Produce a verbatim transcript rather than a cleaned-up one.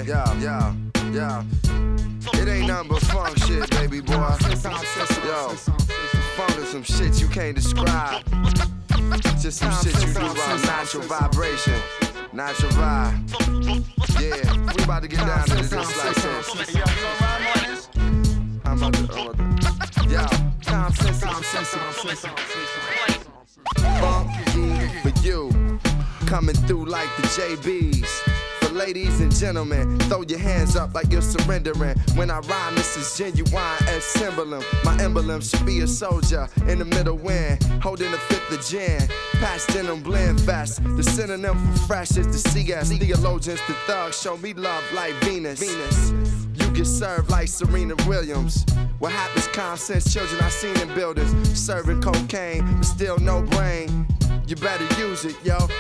yeah, yeah, yeah, yeah. It ain't nothing but funk shit, baby boy. Yo, funk is some shit you can't describe. Just some shit you do by natural vibration. Natural vibe. Yeah, we about to get down to this like this. I'm about to, I'm about to. Yo, funky for you. Coming through like the J Bs. For ladies and gentlemen, throw your hands up like you're surrendering. When I rhyme, this is genuine as symbolism. My emblem should be a soldier in the middle wind, holding a fifth of gin. Past denim blend fast. The synonym for fresh is the C S. Theologians, the thugs show me love like Venus. Venus. You get served like Serena Williams. What happens, common sense children I seen in buildings serving cocaine, but still no brain. You better use it, yo.